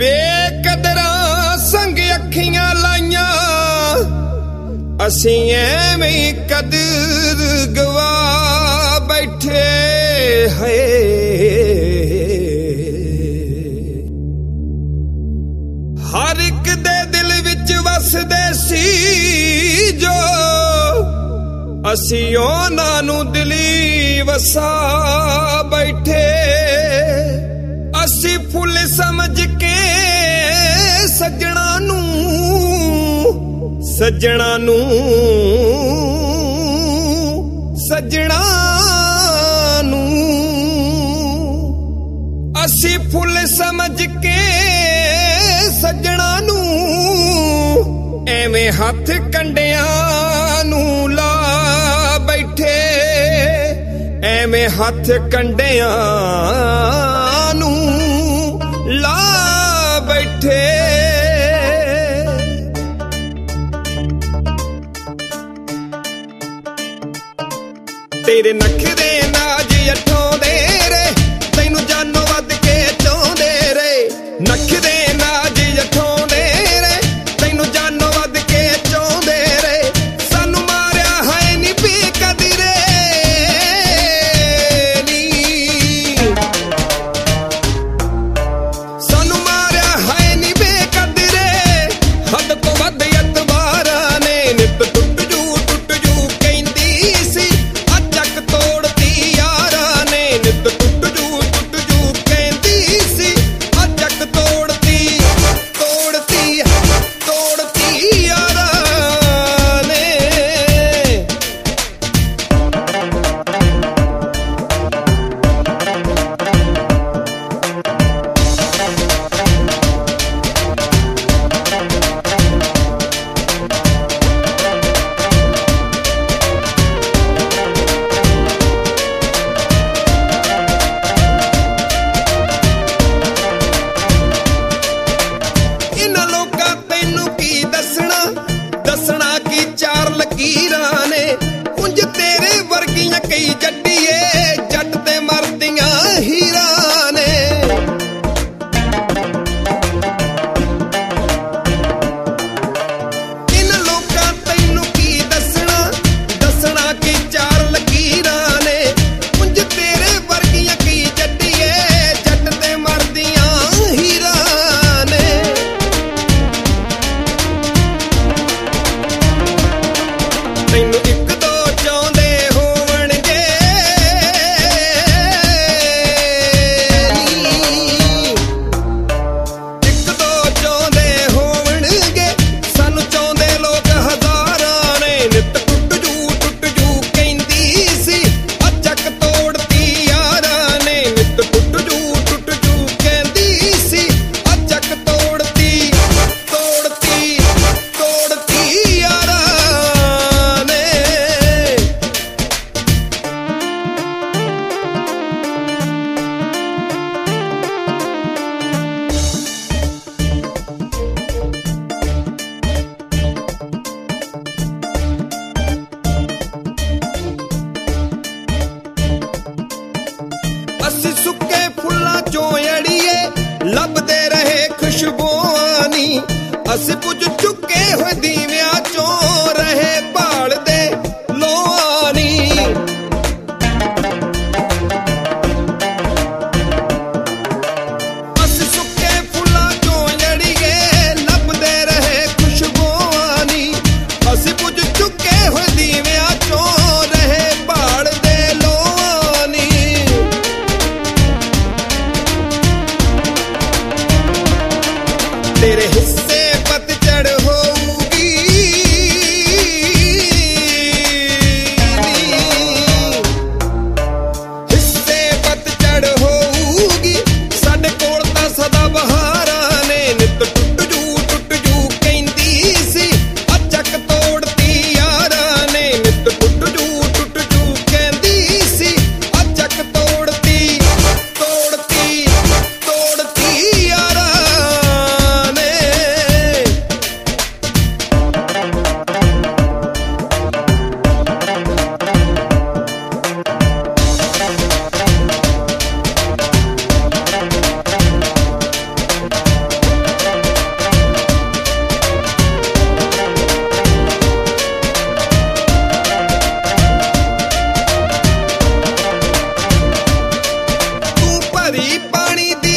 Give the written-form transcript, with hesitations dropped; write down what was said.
ਬੇਕਦਰਾਂ ਸੰਗ ਅੱਖੀਆਂ ਲਾਈਆਂ ਅਸੀਂ ਐਵੇਂ ਕਦਰ ਗਵਾ ਬੈਠੇ ਹਏ। ਹਰ ਇੱਕ ਦੇ ਦਿਲ ਵਿੱਚ ਵਸਦੇ ਸੀ ਜੋ ਅਸੀਂ ਉਹਨਾਂ ਨੂੰ ਦਿਲੀ ਵਸਾ ਬੈਠੇ। ਅਸੀਂ ਫੁੱਲ ਸਮਝ ਕੇ ਸੱਜਣਾ ਨੂੰ ਅਸੀਂ ਫੁੱਲ ਸਮਝ ਕੇ ਸੱਜਣਾ ਨੂੰ ਐਵੇਂ ਹੱਥ ਕੰਡਿਆਂ ਨੂੰ ਲਾ ਬੈਠੇ। ਐਵੇਂ ਹੱਥ ਕੰਡਿਆਂ ਨੂੰ ਲਾ ਬੈਠੇ। ਤੇਰੇ ਨਖਰੇ ਨਾਜ ਅਠਾਉਂਦੇ ਰੇ ਤੈਨੂੰ ਜਾਨੋਂ ਵੱਧ ਕੇ ਚਾਹੁੰਦੇ ਰੇ। ਨਖਰੇ ਨਾਜ ਅਠਾਉਂਦੇ ਰੇ ਤੈਨੂੰ ਜਾਨੋਂ ਵੱਧ ਕੇ ਚਾਹੁੰਦੇ ਰੇ। ਸਾਨੂੰ ਮਾਰਿਆ ਹੈ ਨੀ ਬੇਕਦਰੇ ਨੀ, ਸਾਨੂੰ ਮਾਰਿਆ ਹੈ ਨੀ ਬੇਕਦਰੇ। ਹੱਦ ਤੋਂ ਵੱਧ ਅਤਵਾਰਾਂ ਨੇ ਨਿੱਤ ਟੁੱਟ ਜੂ ਕਹਿੰਦੀ ਸੀ। ਤੋੜਤੀ ਯਾਰਾਂ ਨੇ ਨਿੱਤ ਟੁੱਟ ਜੂ ਕਹਿੰਦੀ ਸੀ। ਅੱਜਕ ਤੋੜਤੀ ਯਾਰਾਂ ਨੇ। ਦੱਸਣਾ ਕੀ ਚਾਰ ਲਕੀਰਾਂ ਨੇ ਉਂਝ ਤੇਰੇ ਵਰਗੀਆਂ ਕਈ ਜੱਟੀਏ ਜੱਟ ਤੇ ਮਰਦੀਆਂ ਹੀਰਾਂ ਨੇ। ਇਹਨਾਂ ਲੋਕਾਂ ਤੈਨੂੰ ਕੀ ਦੱਸਣਾ ਕੀ ਚਾਰ ਲਕੀਰਾਂ ਨੇ ਉਂਝ ਤੇਰੇ ਵਰਗੀਆਂ ਕਈ ਜੱਟੀਏ ਜੱਟ ਤੇ ਮਰਦੀਆਂ ਹੀਰਾਂ ਨੇ। ਤੈਨੂੰ ਇੱਕ ਦੋ ਚਾਹੁੰਦੇ ਹੋਣਗੇ ਇੱਕ ਦੋ ਚਾਹੁੰਦੇ ਹੋਣਗੇ। ਸਾਨੂੰ ਚਾਹੁੰਦੇ ਲੋਕ ਹਜ਼ਾਰਾਂ ਨੇ ਨਿੱਤ ਟੁੱਟ ਜੂ ਕਹਿੰਦੀ ਸੀ। ਅੱਜਕ ਤੋੜਤੀ ਯਾਰਾਂ ਨੇ ਨਿੱਤ ਟੁੱਟ ਜੂ ਕਹਿੰਦੀ ਸੀ। ਅੱਜਕ ਤੋੜਤੀ ਯਾਰਾਂ ਨੇ। ਅਸੀਂ ਸੁੱਕੇ ਫੁੱਲਾਂ ਚੋਂ ਅੜੀਏ ਲੱਭਦੇ ਰਹੇ ਖੁਸ਼ਬੂਆਂ ਨੀ। ਅਸੀਂ ਪੁੱਜ ਚੁੱਕੇ ਹੋਏ ਦੀਵਿਆਂ ਚੋਂ ਰਹੇ ਭਾਲਦੇ ਲੋਆਂ ਨੀ। ਅਸੀਂ ਸੁੱਕੇ ਫੁੱਲਾਂ ਚੋਂ ਅੜੀਏ ਲੱਭਦੇ ਰਹੇ ਖੁਸ਼ਬੂਆਂ ਨੀ। ਅਸੀਂ ਪੁੱਜ ਚੁੱਕੇ ਹੋਏ ਦੀਵਿਆਂ ਚੋਂ ਰਹੇ ਭਾਲਦੇ ਲੋਆਂ ਨੀ। ਤੇਰੇ ਹਿੱਸੇ ਪਤਝੜ ਹੋਊਗੀ ਪਾਣੀ ਦੀ